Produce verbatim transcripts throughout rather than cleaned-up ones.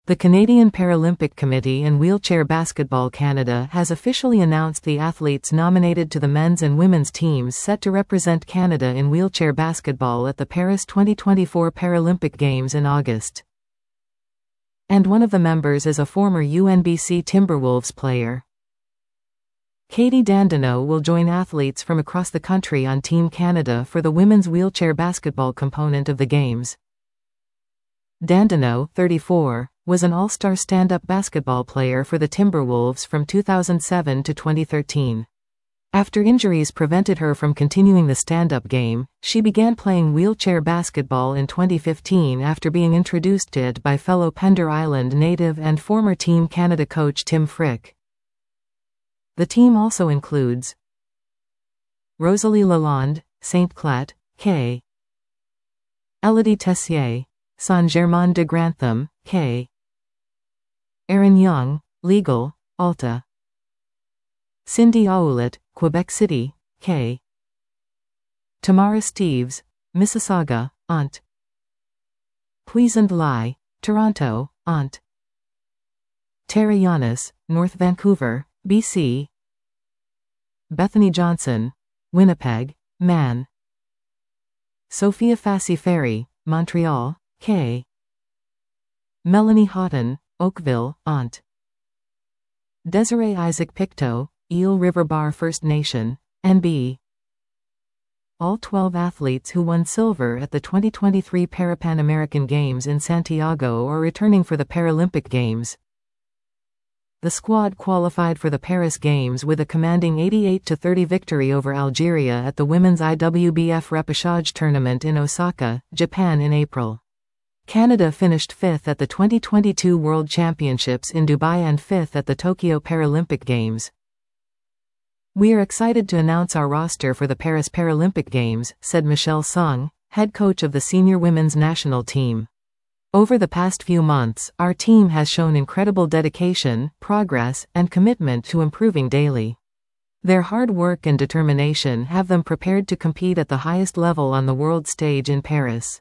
The Canadian Paralympic Committee and Wheelchair Basketball Canada has officially announced the athletes nominated to the men's and women's teams set to represent Canada in wheelchair basketball at the Paris twenty twenty-four Paralympic Games in August. And one of the members is a former U N B C Timberwolves player. Katie Dandenault will join athletes from across the country on Team Canada for the women's wheelchair basketball component of the Games. Dandenault, thirty-four, was an all-star stand-up basketball player for the Timberwolves from two thousand seven to twenty thirteen. After injuries prevented her from continuing the stand-up game, she began playing wheelchair basketball in twenty fifteen after being introduced to it by fellow Pender Island native and former Team Canada coach Tim Frick. The team also includes Rosalie Lalonde, Saint Clat, K. Elodie Tessier, Saint-Germain-de-Grantham, K. Erin Young, Legal, Alta. Cindy Ouellet, Quebec City, K. Tamara Steeves, Mississauga, Ont. Puisant Lai, Toronto, Ont. Tara Yanis, North Vancouver, B C. Bethany Johnson, Winnipeg, Man. Sophia Fassi-Ferry, Montreal, K. Melanie Houghton, Oakville, Ont. Desiree Isaac Pictou, Eel River Bar First Nation, N B. All twelve athletes who won silver at the twenty twenty-three Parapan American Games in Santiago are returning for the Paralympic Games. The squad qualified for the Paris Games with a commanding eighty-eight to thirty victory over Algeria at the women's I W B F repechage tournament in Osaka, Japan in April. Canada finished fifth at the twenty twenty-two World Championships in Dubai and fifth at the Tokyo Paralympic Games. "We are excited to announce our roster for the Paris Paralympic Games," said Michelle Sung, head coach of the senior women's national team. "Over the past few months, our team has shown incredible dedication, progress, and commitment to improving daily. Their hard work and determination have them prepared to compete at the highest level on the world stage in Paris."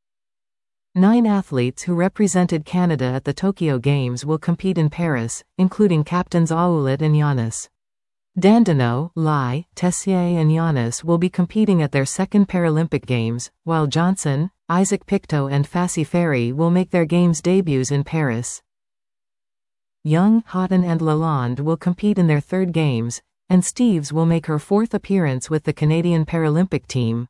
Nine athletes who represented Canada at the Tokyo Games will compete in Paris, including captains Ouellet and Yanis. Dandenault, Lai, Tessier and Yanis will be competing at their second Paralympic Games, while Johnson, Isaac Pictou and Fassi-Ferry will make their Games debuts in Paris. Young, Houghton and Lalonde will compete in their third Games, and Steeves will make her fourth appearance with the Canadian Paralympic team.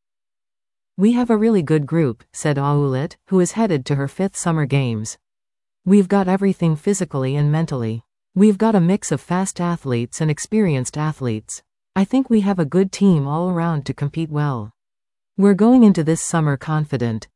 "We have a really good group," said Ouellet, who is headed to her fifth Summer Games. "We've got everything physically and mentally. We've got a mix of fast athletes and experienced athletes. I think we have a good team all around to compete well. We're going into this summer confident."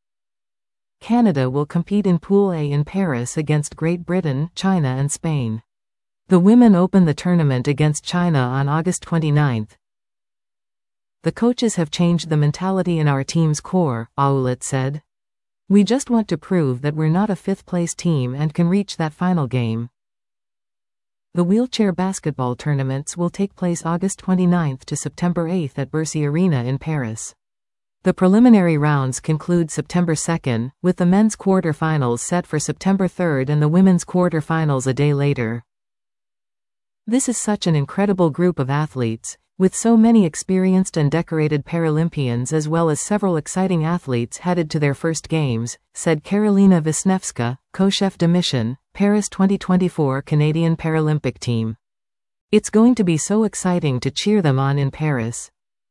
Canada will compete in Pool A in Paris against Great Britain, China and Spain. The women open the tournament against China on August twenty-ninth. "The coaches have changed the mentality in our team's core," Ouellet said. "We just want to prove that we're not a fifth-place team and can reach that final game." The wheelchair basketball tournaments will take place August twenty-ninth to September eighth at Bercy Arena in Paris. The preliminary rounds conclude September second, with the men's quarter-finals set for September third and the women's quarter-finals a day later. This is such an incredible group of athletes, with so many experienced and decorated Paralympians as well as several exciting athletes headed to their first Games, said Karolina Wisniewska, co-chef de mission, Paris twenty twenty-four Canadian Paralympic team. "It's going to be so exciting to cheer them on in Paris."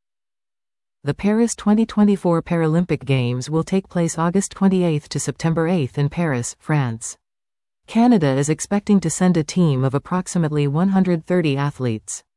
The Paris twenty twenty-four Paralympic Games will take place August twenty-eighth to September eighth in Paris, France. Canada is expecting to send a team of approximately one hundred thirty athletes.